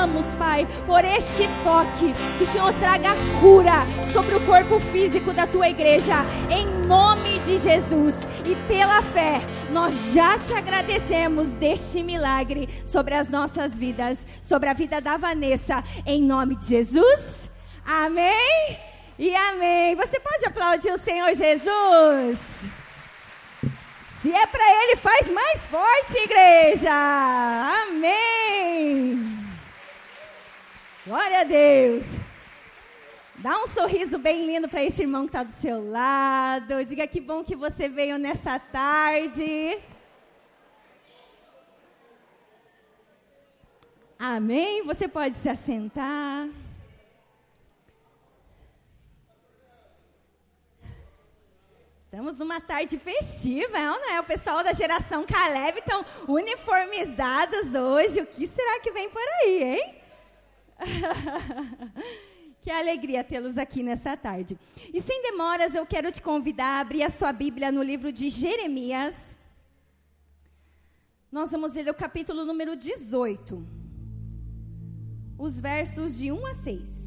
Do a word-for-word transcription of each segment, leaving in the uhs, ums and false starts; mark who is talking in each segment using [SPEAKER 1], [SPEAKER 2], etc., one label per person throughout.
[SPEAKER 1] oramos, Pai, por este toque, que o Senhor traga cura sobre o corpo físico da tua igreja, em nome de Jesus. E pela fé, nós já te agradecemos deste milagre sobre as nossas vidas, sobre a vida da Vanessa, em nome de Jesus. Amém e amém. Você pode aplaudir o Senhor Jesus? Se é para Ele, faz mais forte, igreja. Amém. Glória a Deus. Dá um sorriso bem lindo para esse irmão que está do seu lado. Diga que bom que você veio nessa tarde. Amém. Você pode se assentar. Estamos numa tarde festiva, não é? O pessoal da geração Caleb estão uniformizados hoje. O que será que vem por aí, hein? Que alegria tê-los aqui nessa tarde. E sem demoras, eu quero te convidar a abrir a sua Bíblia no livro de Jeremias. Nós vamos ler o capítulo número dezoito, os versos de um a seis.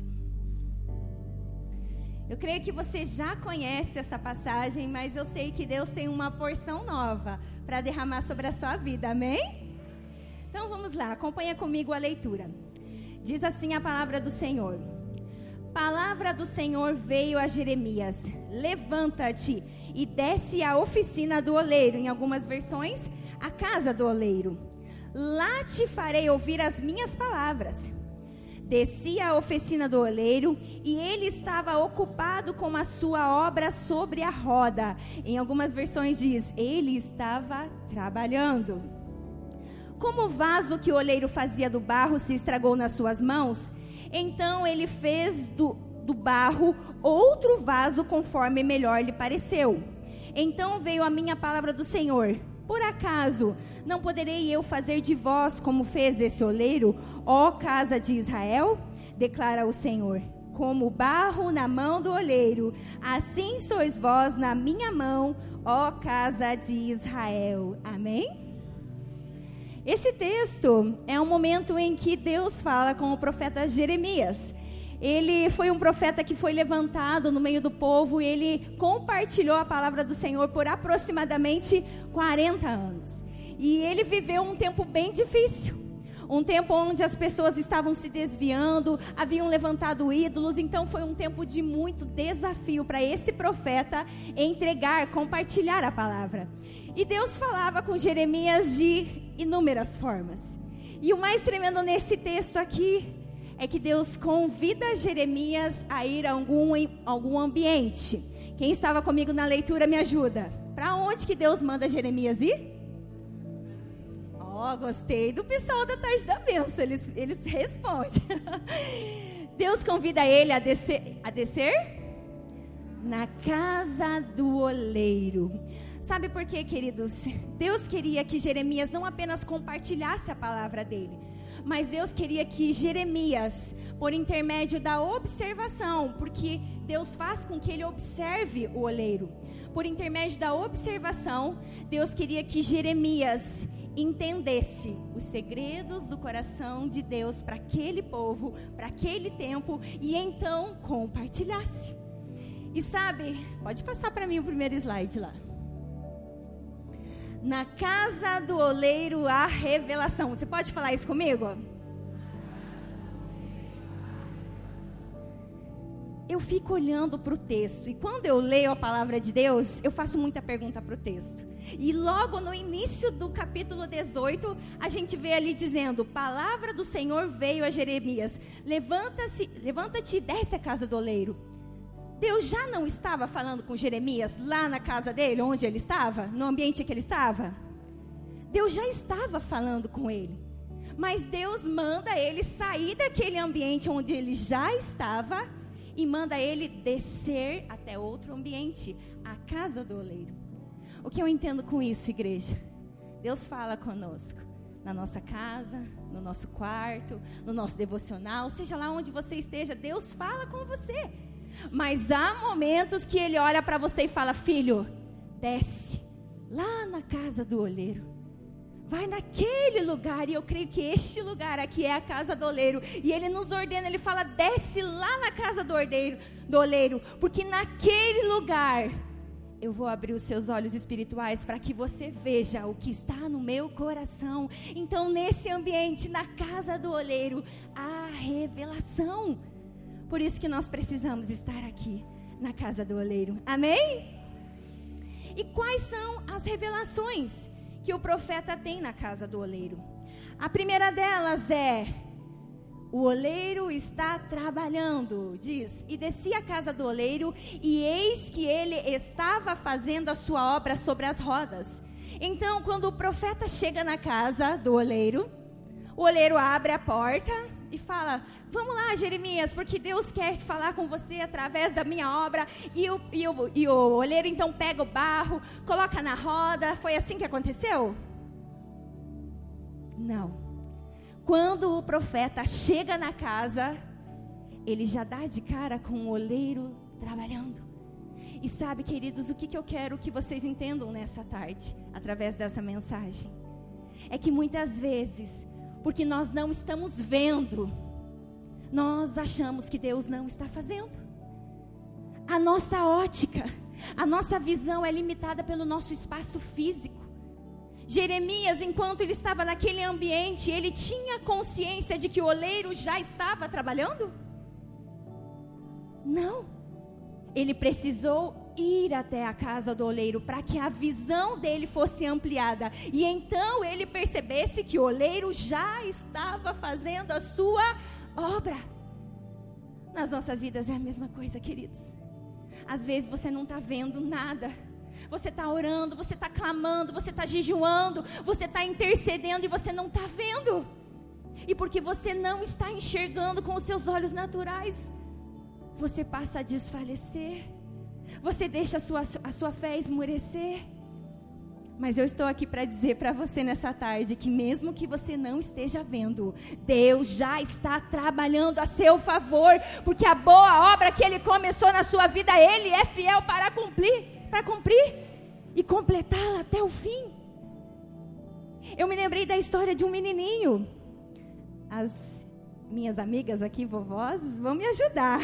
[SPEAKER 1] Eu creio que você já conhece essa passagem, mas eu sei que Deus tem uma porção nova para derramar sobre a sua vida, amém? Então vamos lá, acompanha comigo a leitura. Diz assim a palavra do Senhor. Palavra do Senhor veio a Jeremias: levanta-te e desce à oficina do oleiro, em algumas versões, a casa do oleiro. Lá te farei ouvir as minhas palavras. Desci à oficina do oleiro e ele estava ocupado com a sua obra sobre a roda. Em algumas versões diz, ele estava trabalhando. Como o vaso que o oleiro fazia do barro se estragou nas suas mãos, então ele fez do, do barro outro vaso conforme melhor lhe pareceu. Então veio a minha palavra do Senhor: por acaso não poderei eu fazer de vós como fez esse oleiro, ó casa de Israel? Declara o Senhor: como barro na mão do oleiro, assim sois vós na minha mão, ó casa de Israel. Amém? Esse texto é um momento em que Deus fala com o profeta Jeremias. Ele foi um profeta que foi levantado no meio do povo e ele compartilhou a palavra do Senhor por aproximadamente quarenta anos. E ele viveu um tempo bem difícil, um tempo onde as pessoas estavam se desviando, haviam levantado ídolos, então foi um tempo de muito desafio para esse profeta entregar, compartilhar a palavra. E Deus falava com Jeremias de inúmeras formas. E o mais tremendo nesse texto aqui é que Deus convida Jeremias a ir a algum, algum ambiente. Quem estava comigo na leitura me ajuda. Para onde que Deus manda Jeremias ir? Ó, oh, gostei do pessoal da tarde da bênção, eles, eles respondem. Deus convida ele a descer, a descer na casa do oleiro. Sabe por quê, queridos? Deus queria que Jeremias não apenas compartilhasse a palavra dele, mas Deus queria que Jeremias, por intermédio da observação, porque Deus faz com que ele observe o oleiro, por intermédio da observação, Deus queria que Jeremias entendesse os segredos do coração de Deus para aquele povo, para aquele tempo, e então compartilhasse. E sabe, pode passar para mim o primeiro slide lá. Na casa do oleiro a revelação. Você pode falar isso comigo? Eu fico olhando para o texto e quando eu leio a palavra de Deus, eu faço muita pergunta para o texto. E logo no início do capítulo dezoito, a gente vê ali dizendo: palavra do Senhor veio a Jeremias: levanta-se, levanta-te e desce à casa do oleiro. Deus já não estava falando com Jeremias lá na casa dele, onde ele estava, no ambiente que ele estava? Deus já estava falando com ele, mas Deus manda ele sair daquele ambiente onde ele já estava e manda ele descer até outro ambiente, a casa do oleiro. O que eu entendo com isso, igreja? Deus fala conosco, na nossa casa, no nosso quarto, no nosso devocional, seja lá onde você esteja, Deus fala com você. Mas há momentos que ele olha para você e fala: filho, desce lá na casa do oleiro, vai naquele lugar, e eu creio que este lugar aqui é a casa do oleiro, e ele nos ordena, ele fala, desce lá na casa do oleiro, do oleiro, porque naquele lugar, eu vou abrir os seus olhos espirituais, para que você veja o que está no meu coração. Então nesse ambiente, na casa do oleiro, há revelação, por isso que nós precisamos estar aqui, na casa do oleiro, amém? E quais são as revelações que o profeta tem na casa do oleiro? A primeira delas é, o oleiro está trabalhando, diz, e desci à casa do oleiro, e eis que ele estava fazendo a sua obra sobre as rodas. Então, quando o profeta chega na casa do oleiro, o oleiro abre a porta e fala, vamos lá, Jeremias, porque Deus quer falar com você através da minha obra. E o, e o, e o oleiro então pega o barro, coloca na roda. Foi assim que aconteceu? Não. Quando o profeta chega na casa, ele já dá de cara com o oleiro trabalhando. E sabe, queridos, o que, que eu quero que vocês entendam nessa tarde, através dessa mensagem? É que muitas vezes, porque nós não estamos vendo, nós achamos que Deus não está fazendo. A nossa ótica, a nossa visão é limitada pelo nosso espaço físico. Jeremias, enquanto ele estava naquele ambiente, ele tinha consciência de que o oleiro já estava trabalhando? Não. Ele precisou ir até a casa do oleiro para que a visão dele fosse ampliada. E então ele percebesse que o oleiro já estava fazendo a sua obra. Nas nossas vidas é a mesma coisa, queridos. Às vezes você não está vendo nada. Você está orando, você está clamando, você está jejuando, você está intercedendo e você não está vendo. E porque você não está enxergando com os seus olhos naturais, você passa a desfalecer. Você deixa a sua, a sua fé esmurecer. Mas eu estou aqui para dizer para você nessa tarde que mesmo que você não esteja vendo, Deus já está trabalhando a seu favor, porque a boa obra que Ele começou na sua vida, Ele é fiel para cumprir, para cumprir e completá-la até o fim. Eu me lembrei da história de um menininho. As minhas amigas aqui, vovós, vão me ajudar.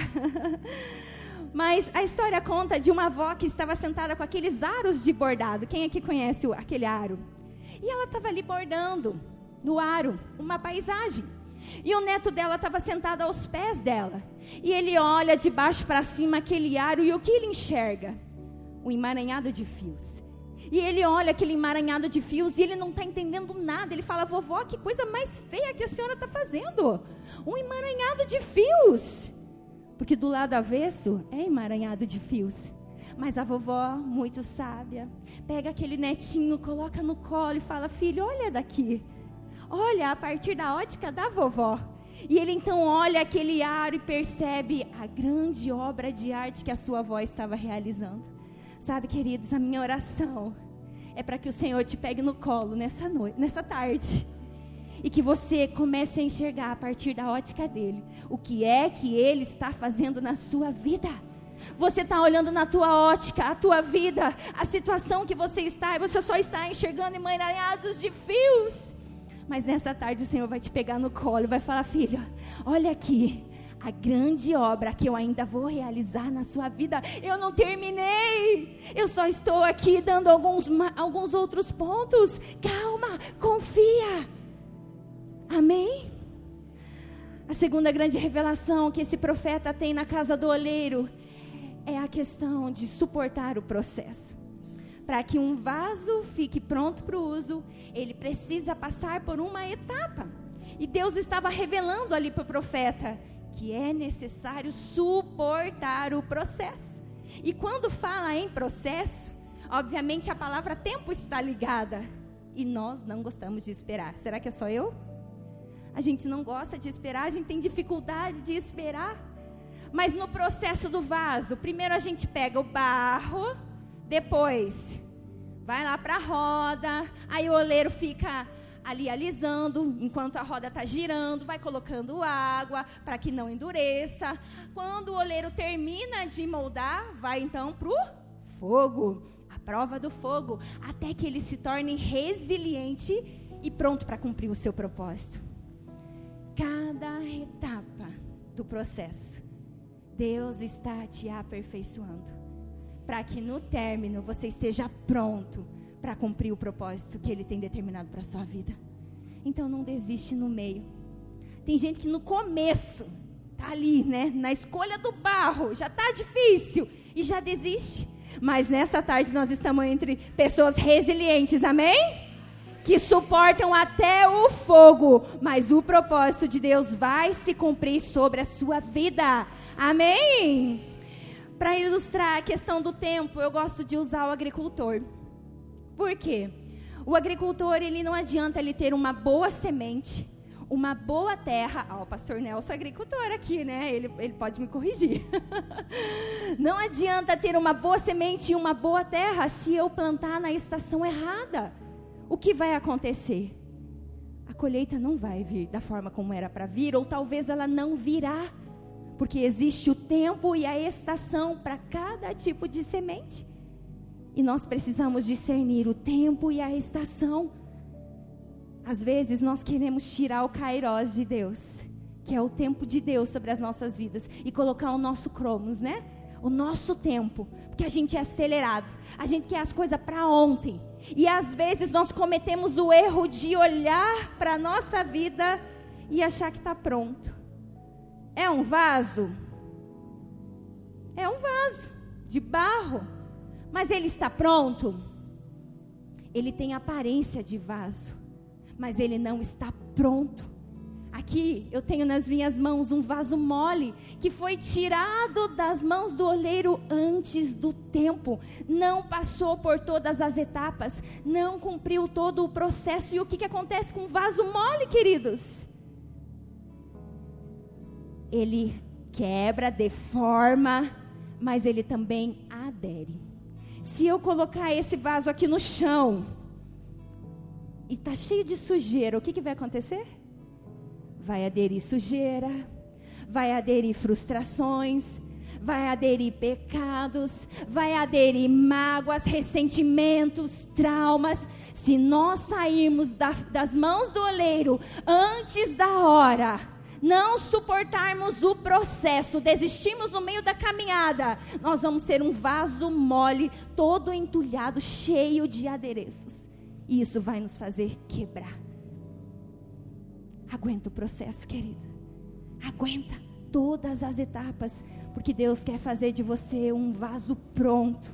[SPEAKER 1] Mas a história conta de uma avó que estava sentada com aqueles aros de bordado. Quem aqui conhece aquele aro? E ela estava ali bordando no aro uma paisagem. E o neto dela estava sentado aos pés dela. E ele olha de baixo para cima aquele aro e o que ele enxerga? Um emaranhado de fios. E ele olha aquele emaranhado de fios e ele não está entendendo nada. Ele fala, vovó, que coisa mais feia que a senhora está fazendo. Um emaranhado de fios. Porque do lado avesso é emaranhado de fios. Mas a vovó, muito sábia, pega aquele netinho, coloca no colo e fala, filho, olha daqui. Olha a partir da ótica da vovó. E ele então olha aquele aro e percebe a grande obra de arte que a sua avó estava realizando. Sabe, queridos, a minha oração é para que o Senhor te pegue no colo nessa noite, nessa tarde. E que você comece a enxergar a partir da ótica dele o que é que ele está fazendo na sua vida. Você está olhando na tua ótica, a tua vida, a situação que você está, e você só está enxergando emaranhados de fios. Mas nessa tarde o Senhor vai te pegar no colo e vai falar, filha, olha aqui, a grande obra que eu ainda vou realizar na sua vida, eu não terminei, eu só estou aqui dando alguns, alguns outros pontos, calma, confia. Amém? A segunda grande revelação que esse profeta tem na casa do oleiro é a questão de suportar o processo. Para que um vaso fique pronto para o uso, ele precisa passar por uma etapa. E Deus estava revelando ali para o profeta que é necessário suportar o processo. E quando fala em processo, obviamente a palavra tempo está ligada. E nós não gostamos de esperar. Será que é só eu? A gente não gosta de esperar, a gente tem dificuldade de esperar. Mas no processo do vaso, primeiro a gente pega o barro, depois vai lá para a roda, aí o oleiro fica ali alisando, enquanto a roda está girando, vai colocando água para que não endureça. Quando o oleiro termina de moldar, vai então para o fogo, a prova do fogo, até que ele se torne resiliente e pronto para cumprir o seu propósito. Cada etapa do processo, Deus está te aperfeiçoando, para que no término você esteja pronto para cumprir o propósito que Ele tem determinado para a sua vida. Então não desiste no meio. Tem gente que no começo está ali, né, na escolha do barro, já está difícil e já desiste. Mas nessa tarde nós estamos entre pessoas resilientes, amém? Que suportam até o fogo, mas o propósito de Deus vai se cumprir sobre a sua vida, amém? Para ilustrar a questão do tempo, eu gosto de usar o agricultor. Por quê? O agricultor, ele não adianta ele ter uma boa semente, uma boa terra. Ah, o pastor Nelson é agricultor aqui, né? Ele, ele pode me corrigir. Não adianta ter uma boa semente e uma boa terra se eu plantar na estação errada. O que vai acontecer? A colheita não vai vir da forma como era para vir, ou talvez ela não virá, porque existe o tempo e a estação para cada tipo de semente. E nós precisamos discernir o tempo e a estação. Às vezes nós queremos tirar o Kairos de Deus, que é o tempo de Deus sobre as nossas vidas, e colocar o nosso Cronos, né? O nosso tempo, porque a gente é acelerado, a gente quer as coisas para ontem. E às vezes nós cometemos o erro de olhar para a nossa vida e achar que está pronto. É um vaso? É um vaso de barro, mas ele está pronto? Ele tem aparência de vaso, mas ele não está pronto. Aqui eu tenho nas minhas mãos um vaso mole, que foi tirado das mãos do oleiro antes do tempo, não passou por todas as etapas, não cumpriu todo o processo. E o que, que acontece com o vaso mole, queridos? Ele quebra, deforma, mas ele também adere. Se eu colocar esse vaso aqui no chão, e está cheio de sujeira, o que, que vai acontecer? Vai aderir sujeira, vai aderir frustrações, vai aderir pecados, vai aderir mágoas, ressentimentos, traumas. Se nós sairmos da, das mãos do oleiro antes da hora, não suportarmos o processo, desistirmos no meio da caminhada, nós vamos ser um vaso mole, todo entulhado, cheio de adereços. E isso vai nos fazer quebrar. Aguenta o processo, querido. Aguenta todas as etapas, porque Deus quer fazer de você um vaso pronto,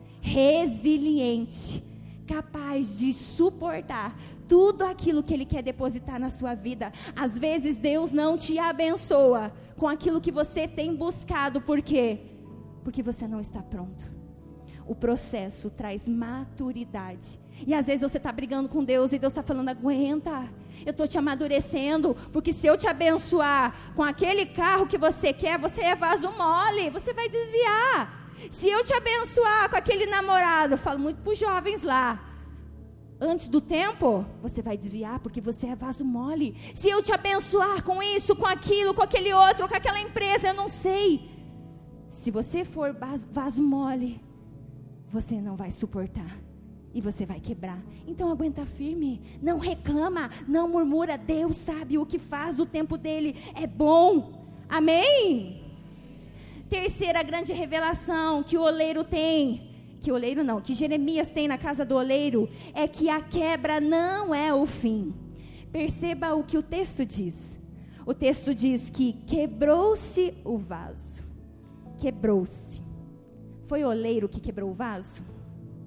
[SPEAKER 1] resiliente, capaz de suportar tudo aquilo que Ele quer depositar na sua vida. Às vezes Deus não te abençoa com aquilo que você tem buscado. Por quê? Porque você não está pronto. O processo traz maturidade. E às vezes você está brigando com Deus e Deus está falando: aguenta, eu estou te amadurecendo, porque se eu te abençoar com aquele carro que você quer, você é vaso mole, você vai desviar. Se eu te abençoar com aquele namorado, eu falo muito para os jovens lá, antes do tempo, você vai desviar, porque você é vaso mole. Se eu te abençoar com isso, com aquilo, com aquele outro, com aquela empresa, eu não sei. Se você for vaso, vaso mole, você não vai suportar. E você vai quebrar. Então aguenta firme, não reclama, não murmura. Deus sabe o que faz, o tempo dele é bom. Amém? Terceira grande revelação que o oleiro tem, que o oleiro não, que Jeremias tem na casa do oleiro, é que a quebra não é o fim. Perceba o que o texto diz. O texto diz que quebrou-se o vaso. Quebrou-se. Foi o oleiro que quebrou o vaso?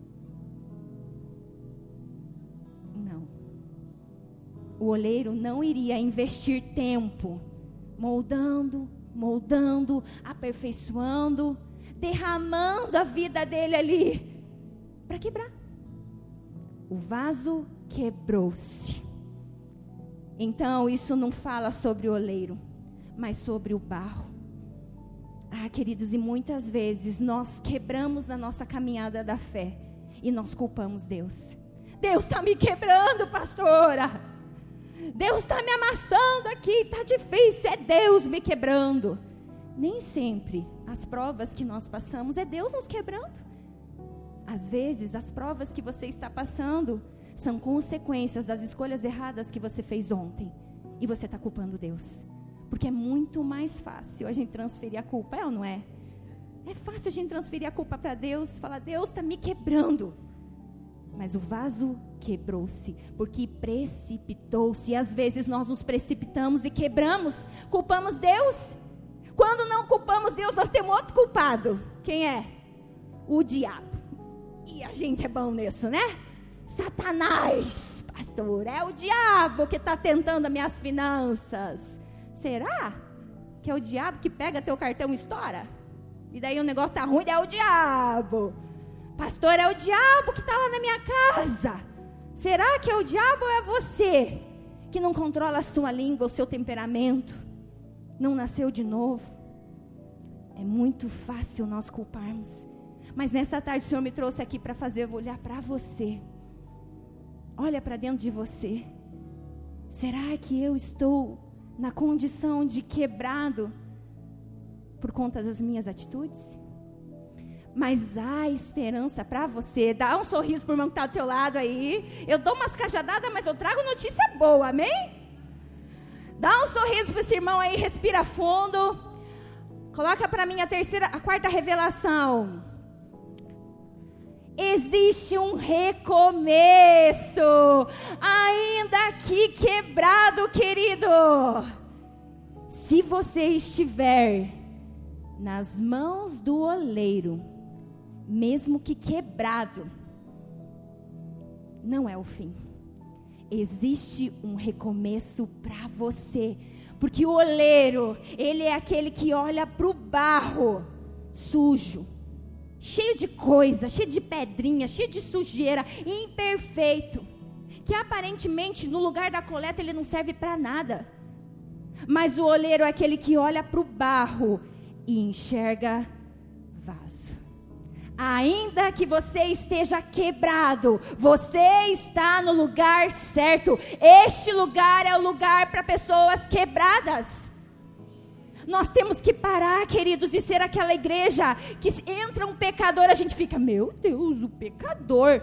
[SPEAKER 1] O oleiro não iria investir tempo moldando, moldando, aperfeiçoando, derramando a vida dele ali para quebrar. O vaso quebrou-se. Então isso não fala sobre o oleiro, mas sobre o barro. Ah, queridos, e muitas vezes nós quebramos a nossa caminhada da fé e nós culpamos Deus. Deus está me quebrando, pastora. Deus está me amassando aqui, está difícil, é Deus me quebrando. Nem sempre as provas que nós passamos é Deus nos quebrando. Às vezes as provas que você está passando são consequências das escolhas erradas que você fez ontem. E você está culpando Deus. Porque é muito mais fácil a gente transferir a culpa, é ou não é? É fácil a gente transferir a culpa para Deus, falar, Deus está me quebrando. Mas o vaso quebrou-se, porque precipitou-se. E às vezes nós nos precipitamos e quebramos, culpamos Deus. Quando não culpamos Deus, nós temos outro culpado. Quem é? O diabo. E a gente é bom nisso, né? Satanás, pastor, é o diabo que está tentando as minhas finanças. Será que é o diabo que pega teu cartão e estoura? E daí o negócio tá ruim, é o diabo. Pastor, é o diabo que está lá na minha casa. Será que é o diabo ou é você que não controla a sua língua, o seu temperamento? Não nasceu de novo? É muito fácil nós culparmos. Mas nessa tarde o Senhor me trouxe aqui para fazer eu olhar para você. Olha para dentro de você. Será que eu estou na condição de quebrado por conta das minhas atitudes? Mas há esperança para você. Dá um sorriso para o irmão que está do teu lado aí. Eu dou umas cajadadas, mas eu trago notícia boa, amém? Dá um sorriso para esse irmão aí, respira fundo. Coloca para mim a terceira, a quarta revelação. Existe um recomeço, ainda que quebrado, querido. Se você estiver nas mãos do oleiro, mesmo que quebrado, não é o fim. Existe um recomeço para você, porque o oleiro, ele é aquele que olha para o barro sujo, cheio de coisa, cheio de pedrinha, cheio de sujeira, imperfeito, que aparentemente no lugar da coleta ele não serve para nada. Mas o oleiro é aquele que olha para o barro e enxerga vaso. Ainda que você esteja quebrado, você está no lugar certo. Este lugar é o lugar para pessoas quebradas. Nós temos que parar, queridos, e ser aquela igreja que entra um pecador, a gente fica, meu Deus, o pecador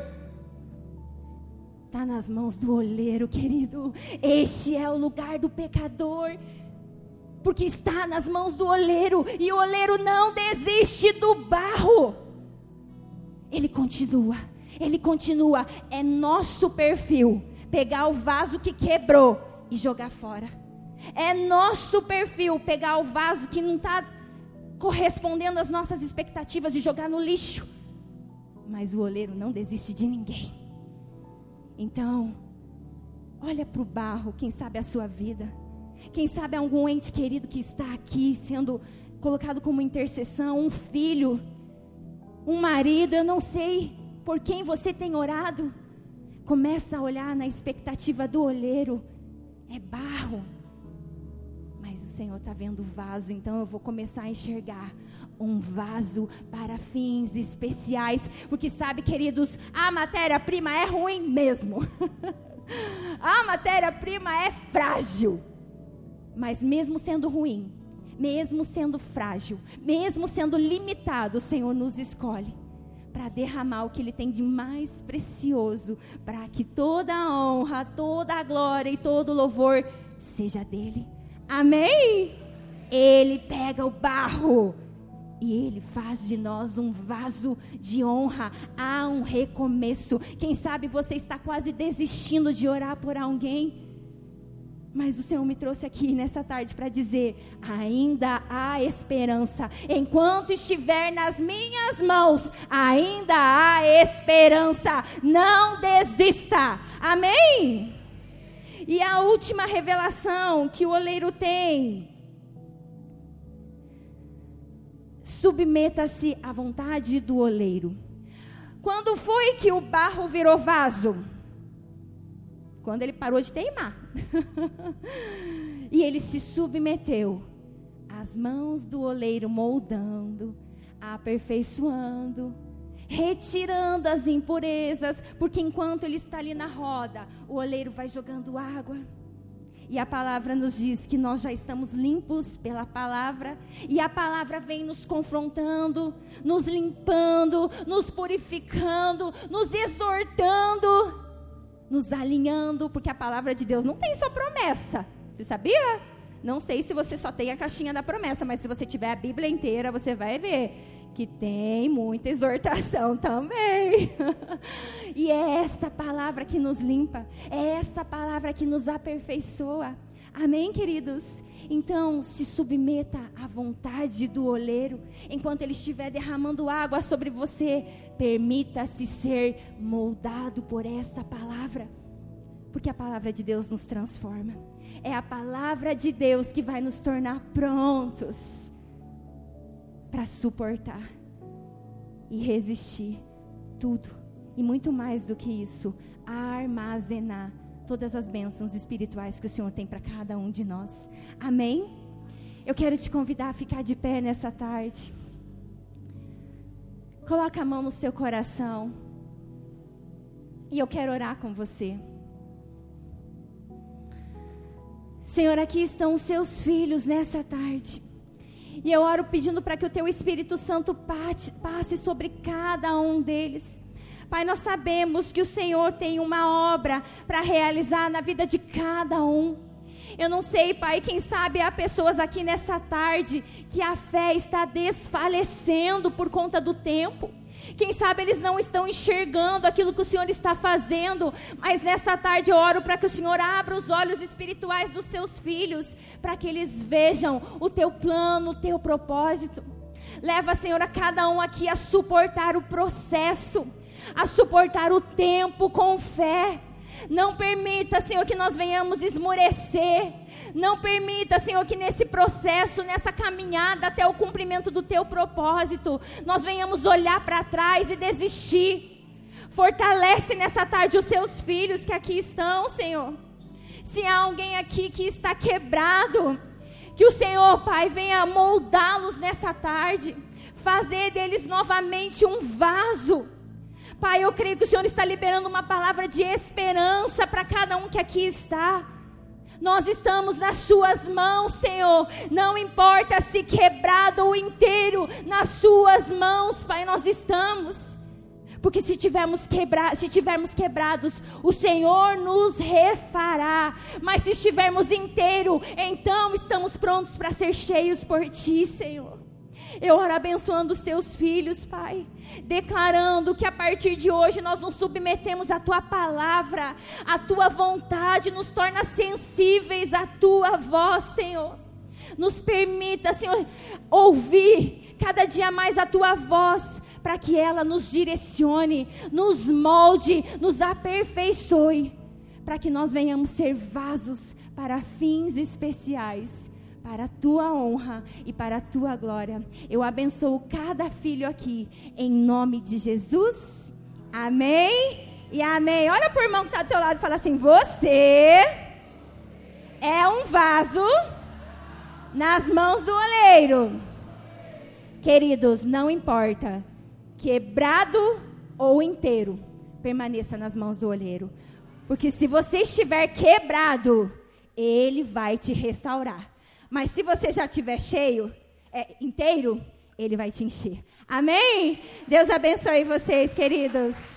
[SPEAKER 1] está nas mãos do oleiro, querido. Este é o lugar do pecador, porque está nas mãos do oleiro, e o oleiro não desiste do barro. Ele continua, ele continua. É nosso perfil pegar o vaso que quebrou e jogar fora. É nosso perfil pegar o vaso que não está correspondendo às nossas expectativas e jogar no lixo. Mas o oleiro não desiste de ninguém. Então, olha para o barro, quem sabe a sua vida. Quem sabe algum ente querido que está aqui sendo colocado como intercessão, um filho, um marido, eu não sei por quem você tem orado. Começa a olhar na expectativa do olheiro. É barro. Mas o Senhor está vendo o vaso, então eu vou começar a enxergar um vaso para fins especiais. Porque sabe, queridos, a matéria-prima é ruim mesmo. A matéria-prima é frágil. Mas mesmo sendo ruim, mesmo sendo frágil, mesmo sendo limitado, o Senhor nos escolhe para derramar o que Ele tem de mais precioso, para que toda a honra, toda a glória e todo o louvor seja dEle. Amém? Ele pega o barro e Ele faz de nós um vaso de honra. Há um recomeço. Quem sabe você está quase desistindo de orar por alguém, mas o Senhor me trouxe aqui nessa tarde para dizer, ainda há esperança. Enquanto estiver nas minhas mãos, ainda há esperança. Não desista. Amém? E a última revelação que o oleiro tem. Submeta-se à vontade do oleiro. Quando foi que o barro virou vaso? Quando ele parou de teimar. E ele se submeteu às mãos do oleiro, moldando, aperfeiçoando, retirando as impurezas, porque enquanto ele está ali na roda, o oleiro vai jogando água. E a palavra nos diz que nós já estamos limpos pela palavra, e a palavra vem nos confrontando, nos limpando, nos purificando, nos exortando. nos alinhando, porque a palavra de Deus não tem só promessa. Você sabia? Não sei se você só tem a caixinha da promessa, mas se você tiver a Bíblia inteira, você vai ver que tem muita exortação também. E é essa palavra que nos limpa, é essa palavra que nos aperfeiçoa. Amém, queridos? Então, se submeta à vontade do oleiro. Enquanto ele estiver derramando água sobre você, permita-se ser moldado por essa palavra. Porque a palavra de Deus nos transforma. É a palavra de Deus que vai nos tornar prontos para suportar e resistir tudo. E muito mais do que isso, armazenar todas as bênçãos espirituais que o Senhor tem para cada um de nós. Amém? Eu quero te convidar a ficar de pé nessa tarde. Coloca a mão no seu coração. E eu quero orar com você. Senhor, aqui estão os seus filhos nessa tarde. E eu oro pedindo para que o teu Espírito Santo passe sobre cada um deles. Pai, nós sabemos que o Senhor tem uma obra para realizar na vida de cada um. Eu não sei, Pai, quem sabe há pessoas aqui nessa tarde que a fé está desfalecendo por conta do tempo. Quem sabe eles não estão enxergando aquilo que o Senhor está fazendo, mas nessa tarde eu oro para que o Senhor abra os olhos espirituais dos seus filhos, para que eles vejam o teu plano, o teu propósito. Leva, Senhor, a cada um aqui a suportar o processo, a suportar o tempo com fé. Não permita, Senhor, que nós venhamos esmorecer. Não permita, Senhor, que nesse processo, nessa caminhada até o cumprimento do teu propósito, nós venhamos olhar para trás e desistir. Fortalece nessa tarde os seus filhos que aqui estão, Senhor. Se há alguém aqui que está quebrado, que o Senhor, Pai, venha moldá-los nessa tarde, fazer deles novamente um vaso. Pai, eu creio que o Senhor está liberando uma palavra de esperança para cada um que aqui está. Nós estamos nas suas mãos, Senhor. Não importa se quebrado ou inteiro, nas suas mãos, Pai, nós estamos. Porque se tivermos, quebra- se tivermos quebrados, o Senhor nos refará. Mas se estivermos inteiro, então estamos prontos para ser cheios por Ti, Senhor. Eu oro abençoando os seus filhos, Pai, declarando que a partir de hoje nós nos submetemos à Tua palavra, à Tua vontade, nos torna sensíveis à Tua voz, Senhor. Nos permita, Senhor, ouvir cada dia mais a Tua voz, para que ela nos direcione, nos molde, nos aperfeiçoe, para que nós venhamos ser vasos para fins especiais, para a Tua honra e para a Tua glória. Eu abençoo cada filho aqui, em nome de Jesus. Amém e amém. Olha para o irmão que está do teu lado e fala assim: você é um vaso nas mãos do oleiro. Queridos, não importa, quebrado ou inteiro, permaneça nas mãos do oleiro. Porque se você estiver quebrado, Ele vai te restaurar. Mas se você já estiver cheio, é, inteiro, Ele vai te encher. Amém? Deus abençoe vocês, queridos.